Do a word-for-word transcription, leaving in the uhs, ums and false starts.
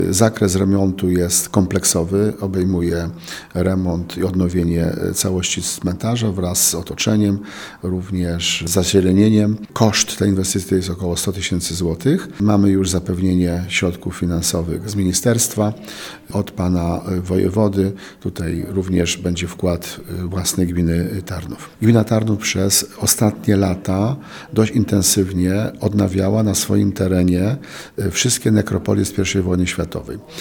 Zakres remontu jest kompleksowy, obejmuje remont i odnowienie całości cmentarza wraz z otoczeniem, również zazielenieniem. Koszt tej inwestycji jest około sto tysięcy złotych. Mamy już zapewnienie środków finansowych z ministerstwa, od pana wojewody. Tutaj również będzie wkład własnej gminy Tarnów. Gmina Tarnów przez ostatnie lata dość intensywnie odnawiała na swoim terenie wszystkie nekropolie z pierwszej wojny światowej.